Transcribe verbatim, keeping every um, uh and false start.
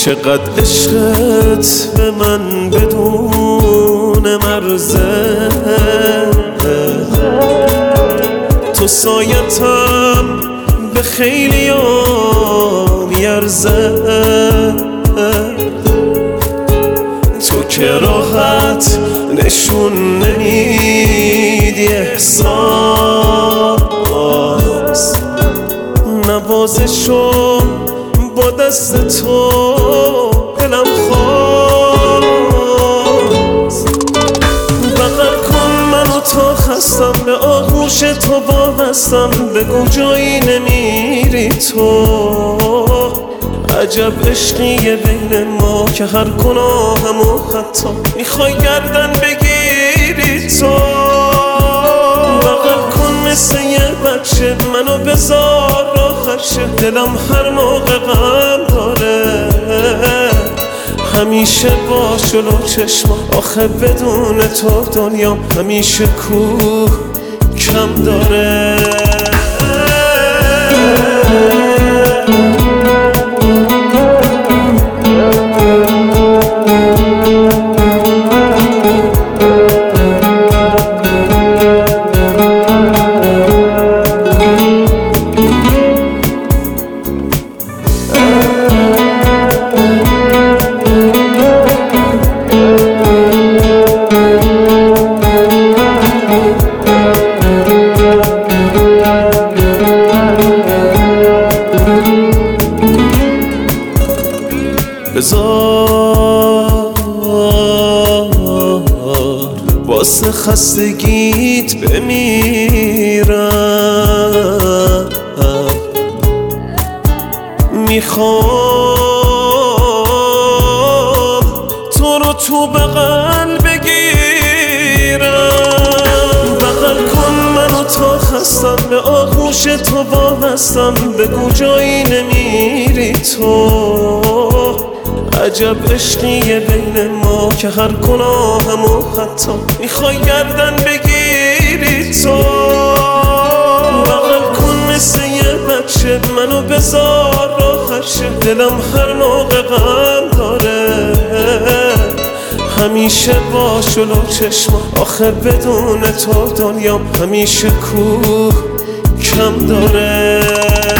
چقدر عشقت به من بدون مرزه، تو سایتم به خیلی ها میارزه، تو که راحت نشون نمیدی احساس، نوازشو با دست تو دلم خواست. بغل کن منو تا خستم، به آغوش تو وابستم، بگو جایی نمیری تو. عجب عشقیه بین ما که هر گناهمو حتی میخوای گردن بگیری تو. بغل کن مثل یه بچه منو بذار راحت شه، دلم هر موقع غم داره همیشه با جلو چشمم، آخه بدون تو دنیا همیشه کوه کم داره. بذار واسه خستگیت بمیرم، میخوام تو رو تو بغل بگیرم. بغل کن منو تا خستم، به آغوش تو وابستم، بگو جایی نمیری تو. عجب عشقیه بین ما که هر گناهمو حتی میخوای گردن بگیری تو. بغل کن مثل یه بچه منو بذار راحت شه، دلم هر موقع غم داره همیشه با جلو چشمم، آخه بدون تو دنیا همیشه کوه کم داره.